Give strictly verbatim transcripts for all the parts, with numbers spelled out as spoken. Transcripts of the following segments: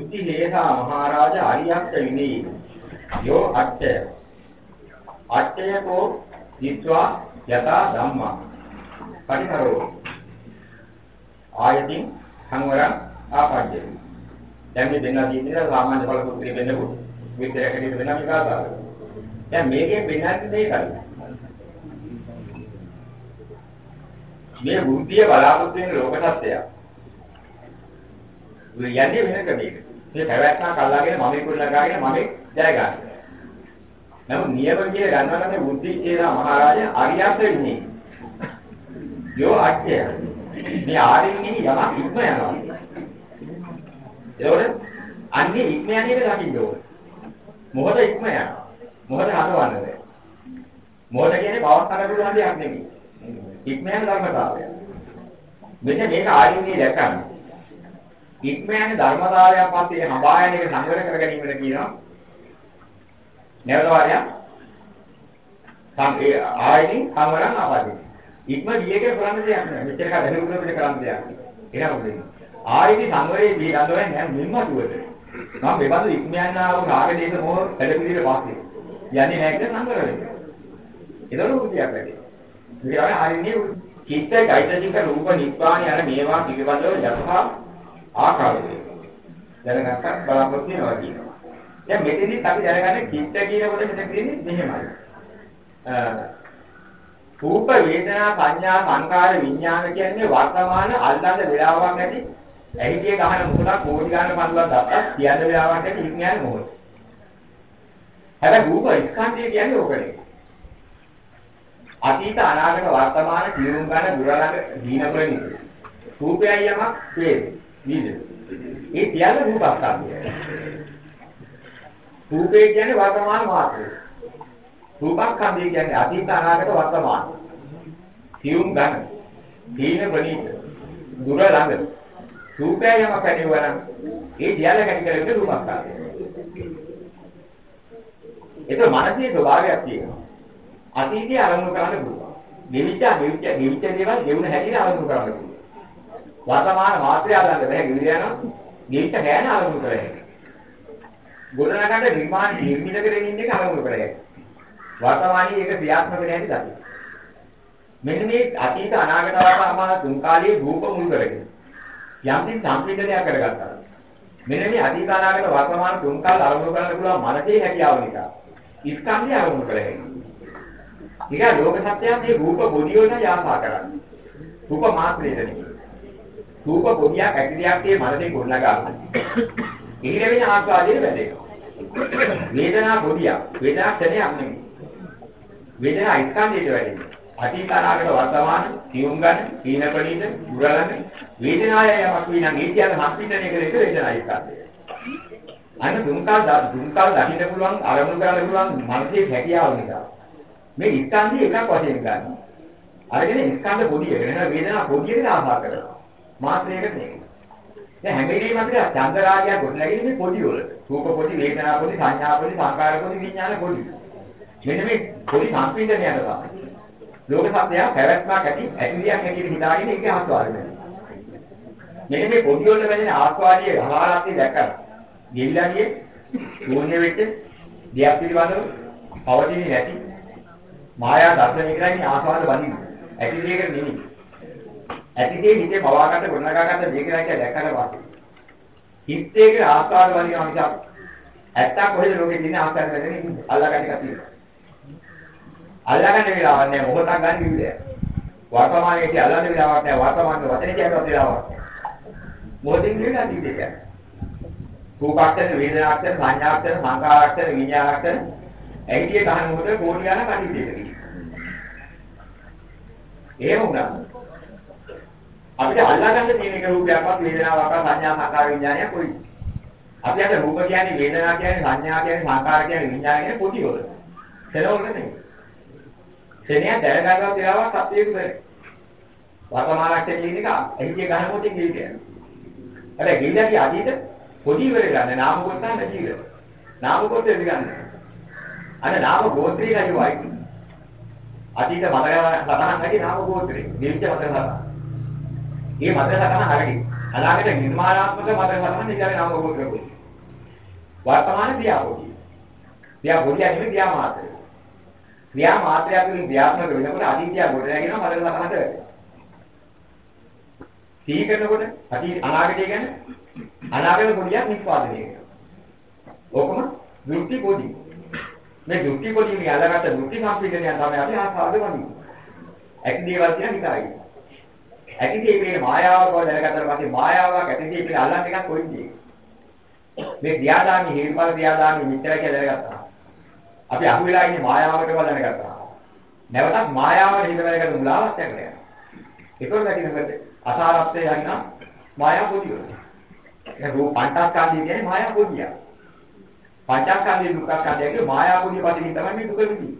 බුද්ධි හේසා මහරජා අරියක්ෂ විනී යෝ අට්ඨය අට්ඨයකෝ විත්වා යතා ධම්මා පරිහරෝ ආයතින් සංවරං ආපජ්ජති. දැන් මේ දෙන්නා කියන්නේ සාමාන්‍ය ඵල සූත්‍රයේ වෙන්නකො විතරකට වෙනා විකාශය. දැන් මේකෙන් වෙනන්නේ මේකයි. මේ බුද්ධිය බලාපොරොත්තු වෙන ලෝක සත්‍යය. ඔය යන්නේ වෙන ක්‍රමයක. මේ පැවැත්මක් අල්ලාගෙන මම ඉක්ුණ ලගාගෙන මම ජය ගන්න. නමුත් නියම කියන ගන්නවනේ බුද්ධි කියලා මහරජා අරියත් වෙන්නේ. යෝ අට්ඨය. මේ ආරින්නේ යමක් ඉක්ම යනවා. ඒවල අන්නේ ඉක්ම යන්නේ දකින්න ඕනේ. මොහොත ඉක්ම යනවා. මොහොත හදවන්න බෑ. මොහොත කියන්නේ බවක් කරගන්න පුළුවන් දෙයක් නෙමෙයි. ඉක්ම යන ධර්මතාවය. මෙන්න මේක ආරින්නේ දැක්කම ඉක්ම යන ධර්මතාවයක් පස්සේ හඹා යන එක සංවර කර ගැනීමට කියනවා. නැවත වාරයක් සම් ඒ ආයින් සංවරං ආවදී. ඉක්ම ගියේක කරන්න දෙයක් නෑ. මෙච්චර කා දැනුම් දෙන්න කරන්න දෙයක් නෑ. එහෙනම් මොකද? ආයින් සංවරයේ දී ගන්නවනේ නෑ මෙන්නතුවට. මම මේ බඳු ඉක්ම යනවා වූ රාග දේශ මොහ පෙළපිළිවෙල පස්සේ. යන්නේ නෑ කියලා සංවර වෙනවා. ඒතර උපදියක් වැඩි. මේ ආයින්නේ චිත්ත චෛතසික රූප නිබ්බාන යන මේවා පිළිබඳව යථා ආකාරය දැනගන්න බලාපොරොත්තු වෙනවා කියනවා. දැන් මෙතනදී අපි දැනගන්නේ චිත්ත කියනකොට මෙතන තියෙන්නේ මෙහෙමයි. රූප වේදනා සංඥා සංකාර විඥාන කියන්නේ වර්තමාන අල්ලන්න වෙලාවක් නැති ඇහිතිය ගහන මොහොතක් කෝටි ගන්න පන්දුවක් දත්තා කියන්න වෙලාවක් නැති විඥාන මොහොත. හැබැයි රූප ස්කන්ධය කියන්නේ ඕකනේ. අතීත අනාගත වර්තමාන ජීවුම් ගන්න දුරලඟ දීනකොලනේ. රූපයයි යමක් වේද නේද? ඒ සියල්ල රූපස්කන්ධය. රූපේ කියන්නේ වර්තමාන මාත්‍රය. රූපස්කන්ධය කියන්නේ අතීත අනාගත වර්තමාන. සියුම් ගන්න. දීන ප්‍රණීත. දුර ළඟ. රූපය යමක් ඇතිවෙනවා නම් ඒ සියල්ල ගැන කරන්නේ රූපස්කන්ධය. ඒක මානසික ස්වභාවයක් තියෙනවා. අතීතයේ අරමුණු කරන්න පුළුවන්. දෙවිච්ච දෙවිච්ච දෙවිච්ච දේවල් දෙවුන හැටියට අරමුණු කරන්න පුළුවන්. වර්තමාන මාත්‍රය අල්ලන්න බෑ ගිවිදයන දෙවිච්ච ගෑන අරමුණු කරේ. ගොඩනගන්න නිර්මාණ නිර්මිත කරගෙන ඉන්න එක අරමුණු කරේ. වර්තමානයේ ඒක ක්‍රියාත්මක වෙන්නේ නැති දකින්න. මෙන්න මේ අතීත අනාගත වර්තමාන තුන් කාලයේ රූප මුල් කරගෙන යම්කිසි සම්පීඩනයක් කරගත්තා. මෙන්න මේ අතීත අනාගත වර්තමාන තුන් කාල අරමුණු කරන්න පුළුවන් මනසේ හැකියාව නිසා ස්කන්ධය අරමුණු කරගෙන. ඊගා ලෝක සත්‍යය මේ රූප බොඩි වලට යාපා කරන්නේ. රූප මාත්‍රයට නෙමෙයි. රූප බොඩියක් ඇක්ටියක් tie මනසේ ගොඩනගා ගන්න. ඉහිල වෙන ආස්වාදයේ වැදෙනවා. වේදනා බොඩියක් වේදනා ක්ෂණයක් නෙමෙයි. වේදනා ස්කන්ධයට වැදෙනවා. අතීත අනාගත වර්තමාන සියුම් ගන්න සීන ප්‍රණීත දුරලන වේදනාය යමක් විනා මේ කියන සම්පින්නණය කරේ වේදනා ස්කන්ධය. අන්න දුන්කාල් දුන්කාල් දකින්න පුළුවන් අරමුණු කරන්න පුළුවන් මනසේ හැකියාව නිසා මේ ස්කන්ධය එකක් වශයෙන් ගන්නවා. අරගෙන ස්කන්ධ පොඩි එක වෙන වේදනා පොඩියට ආසා කරනවා. මාත්‍රයකට නෙමෙයි. දැන් හැම වෙලේම අපිට චන්ද රාගය ගොඩ නැගෙන්නේ මේ පොඩි වල. රූප පොඩි, වේදනා පොඩි, සංඥා පොඩි, සංකාර පොඩි, විඥාන පොඩි. මෙන්න මේ පොඩි සම්පීඩනයට තමයි. ලෝක සත්‍යය පැවැත්මක් ඇති ඇතිරියක් හැටියට හිතාගෙන ඒක ආස්වාද වෙනවා. මෙන්න මේ පොඩි වල වෙන ආස්වාදයේ අහාරාත්‍ය දැක්කම ගෙවිලා ගියේ ශූන්‍ය වෙච්ච දෙයක් පිළිබඳව පවතින්නේ නැති මායා දර්ශනය කරන්නේ ආස්වාද වදින්න. ඇතිදේක නෙමෙයි. ඇතිදේ හිතේ පවාකට ගොඩනගාගත්ත දෙයක් කියලා දැක්කට පස්සේ හිතේක ආස්වාද වදිනවා මිසක් ඇත්ත කොහෙද ලෝකේ තියෙන ආස්වාද වෙන්නේ අල්ලගන්න එක තියෙනවා. අල්ලගන්න වෙලාවක් නැහැ මොහොතක් ගන්න කිව්වේ. වර්තමානයේදී අල්ලන්න වෙලාවක් නැහැ වර්තමාන වචනේ කියනවත් වෙලාවක්. මොහොතින් නෙවෙයි අතීතේ. රූපාක්ෂර, වේදනාක්ෂර, සංඥාක්ෂර, සංකාරාක්ෂර, විඤ්ඤාණාක්ෂර ඇයිතිය ගහන මොහොතේ කෝටි ගණන් අතීතයකට. එහෙම වුණා. අපිට අල්ලගන්න තියෙන එක රූපයක්වත් වේදනාවක් සංඥා සංකාර විඥානය කොයි. අපි අද රූප කියන්නේ වේදනා කියන්නේ සංඥා කියන්නේ සංකාර කියන්නේ විඥාන කියන්නේ පොඩි වල. සෙනවල නෙමෙයි. සෙනිය දැනගන්නවා කියලාවත් සත්‍යයක බෑ. වර්තමානක්ෂේ කියන එක ඇහිතිය ගන්න මොකද කියන්නේ. හැබැයි ගින්නගේ අතීත පොඩි ඉවර ගන්න නාම කොට නැති ඉවර. නාම කොට එදි ගන්න. අර නාම ගෝත්‍රී කියවයි. අතීත මතක සතහන් නැති නාම ගෝත්‍රී. නිවිච්ච මතක සතහන්. මේ මතක සතහන් හරි. අනාගත නිර්මාණාත්මක මතක සතහන් ඉතින් නාම ගෝත්‍රී. වර්තමාන ක්‍රියාපොදිය. ක්‍රියාපොදිය නෙමෙයි ක්‍රියා මාත්‍රය. ක්‍රියා මාත්‍රය තුළින් ක්‍රියාත්මක වෙනකොට අතීතය ගොඩ නැගෙනවා මරණ සතහනට වැටෙනවා. සිහි කරනකොට අතීත අනාගතය ගැන අනාගත පොදියක් නිෂ්පාදනය වෙනවා. ඔකම දෘෂ්ටි පොදිය. මේ දෘෂ්ටි පොදියේ අලගත දෘෂ්ටි සම්පීඩනය තමයි අපි ආසාද වන්නේ. ඇති දේවල් කියන විතරයි. ඇති දේ කියන මායාව බව දැනගත්තට පස්සේ මායාවක් ඇති දේ කියන අල්ලන්න එකක් කොයිද? මේ ක්‍රියාදාමී හේතුඵල ක්‍රියාදාමී මිත්‍යා කියලා දැනගත්තා. අපි අහු වෙලා ඉන්නේ මායාවකට බව දැනගත්තා. නැවතත් මායාවට හිත වැරගෙන මුලාවක් යනවා. ඒකෝ දැකිනකොට අසාරත්වය යන මායා පොදිය. ඒ රූප පංචස්කන්ධය කියන්නේ මායා පොදිය. පංචස්කන්ධයේ දුක්ඛස්කන්ධය කියන්නේ මායා පොදිය පිටින් තමයි මේ දුක විඳින්නේ.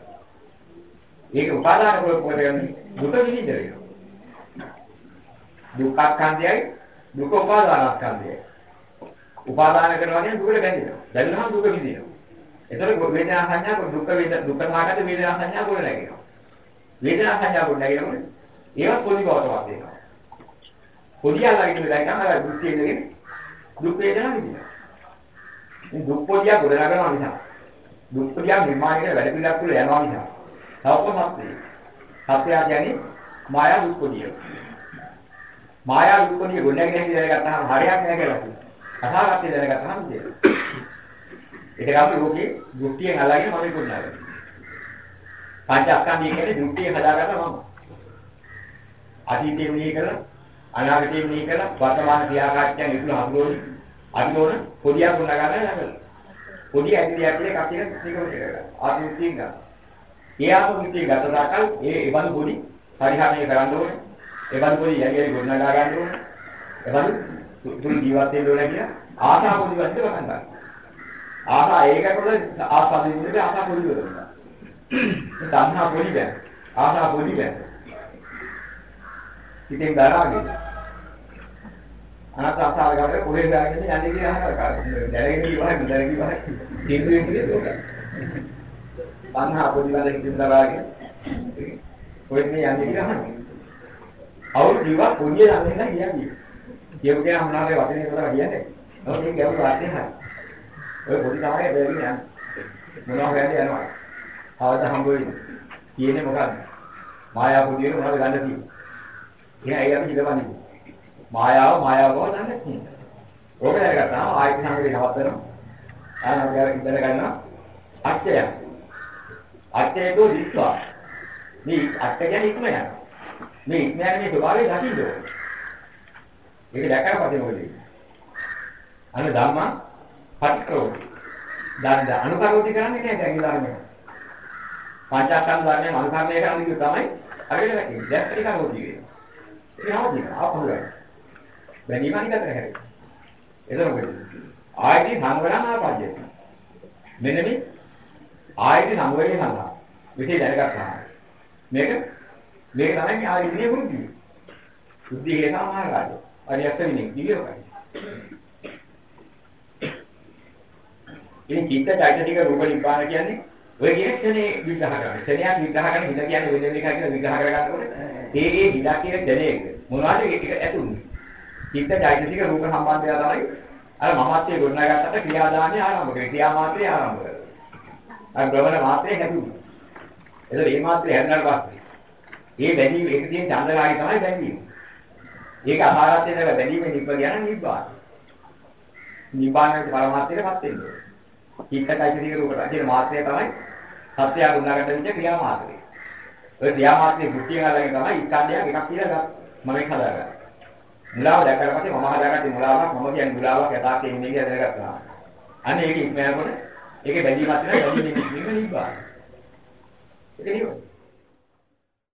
ඒක උපාදාන කරපුවම දුක විඳින්නේ. දුක්ඛස්කන්ධයයි දුක උපාදානස්කන්ධයයි. උපාදාන කරනවා කියන්නේ දුකට බැඳෙනවා. බැඳෙනවා දුක විඳිනවා. එතකොට වේදනා සංඥා දුක් වේද දුක්ඛ සාගත වේදනා සංඥා ගොඩ නැගෙනවා. වේදනා සංඥා ගොඩ නැගෙනකොට ඒවත් පොඩි බවට වත් වෙනවා. පොඩියල්ලාගෙන ඉඳලා අර දුක්ඛ ඉඳගෙන දුක් වේදනා විඳිනවා. මේ දුක් පොඩිය ගොඩ නැගෙනවා නිසා දුක් පොඩිය නිර්මාණය කරන වැඩ පිළිවෙලක් තුළ යනවා නිසා තවකොසත්යි. සත්‍යය කියන්නේ මායා දුක් පොඩිය. මායා දුක් පොඩිය ගොඩ නැගෙන හැටි දැනගත්තාම හරියක් නැහැ කියලා කියනවා. අසාරත්වය දැනගත්තාම දෙයක්. ඒක තමයි ලෝකේ දෘෂ්ටියෙන් අල්ලගෙන මම ඉක්ුණාද. පංචස්කන්ධය කියන්නේ දෘෂ්ටියෙන් හදාගත්ත මම. අතීතයේ මෙහි කරලා අනාගතයේ මෙහි කරලා වර්තමාන ක්‍රියාකාරීත්වයන් ඉතුරු හඳුනෝනි. අදිනෝන පොඩියක් උනා ගන්න යනවා. පොඩි ඇතිලියක් කියලා කප්පියක් නිකමට කරගන්න. ආත්මිකයෙන් ගන්න. ඒ ආත්මිකයෙන් ගත දාකල් ඒ ඒබඳු පොඩි පරිහරණය කරන්න ඕනේ. ඒබඳු පොඩි යැගිලි ගොඩනගා ගන්න ඕනේ. ඒබඳු තුන් ජීවත් වෙන්න ඕනේ කියලා ආශා පොඩි වස්තු වහන්න ගන්න. ආහා ඒකට ආසාවෙන් ඉන්නේ ආසා පොඩි වෙනවා. මේ තණ්හා පොඩි බෑ. ආසා පොඩි බෑ. ඉතින් දරාගෙන අනත් ආසාව ගානේ කොහෙද දාගෙන යන්නේ කියලා අහනවා. දැනගෙන ඉවහයි දැනගෙන ඉවහයි. තීන්දුවෙන් කියන්නේ ඒක. තණ්හා පොඩි වල ඉඳන් දරාගෙන කොහෙද යන්නේ කියලා අහනවා. අවුල් ජීවත් පොඩි යන්නේ නැහැ කියන්නේ. කියමු කියන අම්නාගේ වචනේ කරලා කියන්නේ. ඔව් මේක ගැඹුරු වාක්‍යයක් හරි. ඔය පොඩි තමයි බැරිම යන්නේ. මොනවා හොයන්නේ යනවා. ආවද හම්බ වෙන්නේ. කියන්නේ මොකද්ද? මායාව පොදියේ මොනවද ගන්න තියෙන්නේ? එහෙනම් ඒ අපි හිතවන්නේ. මායාව මායාව බව දන්නේ. ඕක දැනගත්තාම ආයත සංග්‍රහය නවත්තනවා. ආනගාර ඉඳලා ගන්නවා. අච්චය. අච්චයේදෝ විශ්වා. මේ අච්චය කියන්නේ ඉක්ම යනවා. මේ ඉක්ම යන මේ ස්වභාවය දකින්න ඕනේ. ඒක දැක්කට පස්සේ මොකද වෙන්නේ? අන්න ධම්මා පටික්‍රෝධ. දැන් අනුකරෝධි කරන්නේ නැහැ දැන් ධර්මය. පංචස්කන්ධ ධර්මයෙන් අනුකරණය කරන්නේ තමයි අරගෙන වැටෙන්නේ. දැන් පටික්‍රෝධි වෙනවා. ඒක නවතින ආපහුයි. බැඳීම අනිකට හැරෙයි. එතකොට ආයති සංවරණ ආපජ්ජය. මෙන්න මේ ආයති සංවරණය සඳහා විශේෂ දැනගත්තා. මේක මේක තමයි ආයතිනේ වෘද්ධිය. වෘද්ධියේ සමාහාරය. අරියත් වෙන්නේ දිවියෝකයි. ඉතින් චිත්ත චෛතසික රූප නිබ්බාන කියන්නේ ඔය කියන ක්ෂණේ විග්‍රහ කරන්නේ. ක්ෂණයක් විග්‍රහ කරන හිත කියන්නේ වෙන වෙන එකක් කියලා විග්‍රහ කරගන්නකොට ඒ ඒ හිතක් කියන ක්ෂණයක මොනවද ඒක ඇතුන්නේ. චිත්ත චෛතසික රූප සම්බන්ධය තමයි අර මමත්වයේ ගොඩනගාගත්තට ක්‍රියාදාමයේ ආරම්භ කරේ. ක්‍රියා මාත්‍රයේ ආරම්භ කරේ. අර ග්‍රහණ මාත්‍රයේ හැදුනේ. එතකොට මේ මාත්‍රය හැදුනාට පස්සේ මේ බැඳීම එක තියෙන චන්දරාගය තමයි බැඳීම. ඒක අහාරත් වෙන බැඳීමේ නිබ්බ කියන නිබ්බාන. නිබ්බානයේ පරමාර්ථයටපත් වෙන්නේ. චිත්තයිසික රූප රාජ්‍ය මාත්‍රය තමයි සත්‍යය ගුණාගත වෙච්ච ක්‍රියා මාත්‍රය. ඔය ක්‍රියා මාත්‍රයේ බුද්ධිය ගාලගෙන තමයි ඉස්කන්ධයක් එකක් කියලා මම ඒක හදාගන්නේ. මුලාව දැක්කට පස්සේ මම හදාගත්තේ මුලාවක් මම කියන්නේ මුලාවක් යථාර්ථයෙන් ඉන්නේ කියලා දැනගත්තා. අන්න ඒක ඉක්මනකොට ඒකේ බැඳීමක් වෙනවා බැඳීමේ නිබ්බාන. ඒක නෙවෙයි.